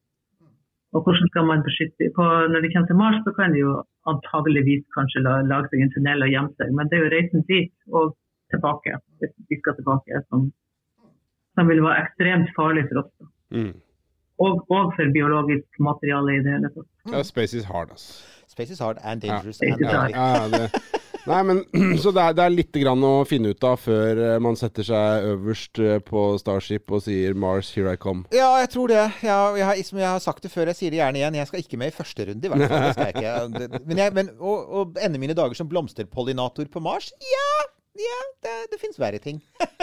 [SPEAKER 9] Og hvordan skal man beskytte på, når de kommer til Mars, så kan de jo antageligvis kanskje lage seg en tunnel og gjemme seg, men det er jo reisen dit og tilbake, hvis de skal tilbake, som, som vil være ekstremt farlig for oss. Mm. Og, og for biologisk materiale i det hele tatt.
[SPEAKER 7] Ja, space is hard, altså.
[SPEAKER 8] Space is hard and dangerous.
[SPEAKER 7] Ja.
[SPEAKER 8] And
[SPEAKER 7] ja, ja, det, nei, men så det er, det er litt grann å finne ut av før man setter seg øverst på Starship og sier Mars, here I come.
[SPEAKER 8] Ja, jeg tror det. Jeg, jeg, har, som jeg har sagt det før, jeg sier det gjerne igjen, jeg skal ikke med i første runde, i hvert fall. Det skal jeg ikke. Men, jeg, men å, å ende mine dager som blomsterpollinator på Mars, ja! Ja, det, det finnes verre ting.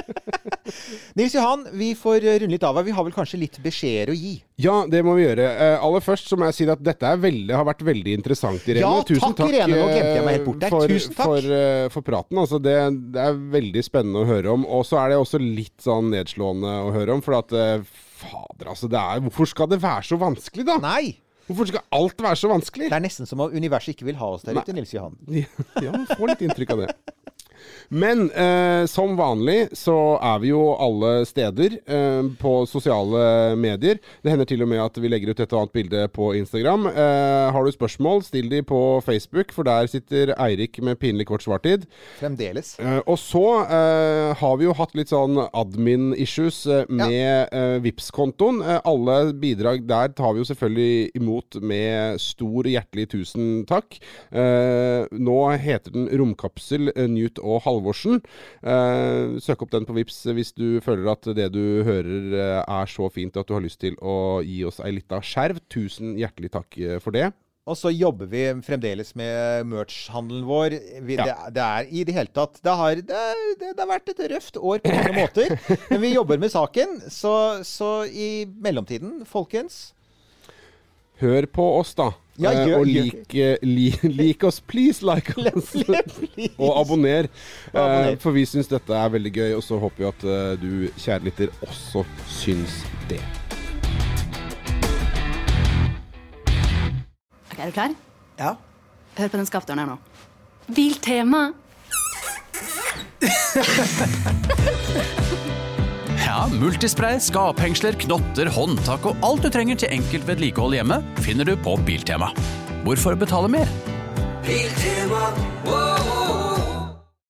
[SPEAKER 8] Nils Johan, vi får runde litt av. Vi har vel kanskje litt beskjeder å gi?
[SPEAKER 7] Ja, det må vi gjøre. Uh, aller først så må jeg si at dette er veldig, har vært veldig interessant, Irene.
[SPEAKER 8] Ja,
[SPEAKER 7] Tusen
[SPEAKER 8] takk, takk Irene. Nå glemte jeg meg helt bort der.
[SPEAKER 7] For,
[SPEAKER 8] Tusen takk.
[SPEAKER 7] For, uh, for praten. Altså, det, det er veldig spennende å høre om. Og så er det også litt sånn nedslående å høre om, for at, uh, fader, altså, det er, hvorfor skal det være så vanskelig, da?
[SPEAKER 8] Nei.
[SPEAKER 7] Hvorfor skal alt være så vanskelig?
[SPEAKER 8] Det er nesten som om universet ikke vil ha oss der ute, Nils Johan.
[SPEAKER 7] Ja, man får litt inntrykk av det. Men eh, som vanlig så er vi jo alle steder eh, på sosiale medier. Det hender til og med at vi legger ut et annet bilde på Instagram. Eh, har du spørsmål, still de på Facebook, for der sitter Eirik med pinlig kort svartid.
[SPEAKER 8] Fremdeles.
[SPEAKER 7] Eh, og så eh, har vi jo hatt litt sånn admin-issues eh, med ja. eh, Vipps-kontoen. Eh, alle bidrag der tar vi jo selvfølgelig imot med stor hjertelig tusen takk. Eh, nå heter den Romkapsel eh, Newt og Halvorsen. Eh, søk opp den på Vipps hvis du føler at det du hører eh, er så fint at du har lyst til å gi oss ei lita skjerv. Tusen hjertelig takk for det.
[SPEAKER 8] Og så jobber vi fremdeles med merch-handelen vår. Vi, ja. det, det er i det hele tatt, det har, det, det, det har vært et røft år på mange måter, men vi jobber med saken, så, så i mellomtiden, folkens.
[SPEAKER 7] Hør på oss da.
[SPEAKER 8] Ja, gjør,
[SPEAKER 7] og lik, li, lik oss, please, like oss. Og abonner. abonner. For vi syns dette er veldig gøy, og så håper vi at du, kjære lytter, også syns det.
[SPEAKER 10] Ok, er du klar?
[SPEAKER 8] Ja.
[SPEAKER 10] Hør på den skapdøren her nå. Biltema!
[SPEAKER 11] Ja, multispray, skaphengsler, knotter, håndtak og alt du trenger til enkelt vedlikehold hjemme finner du på Biltema. Hvorfor betale mer?
[SPEAKER 12] Biltema, wow!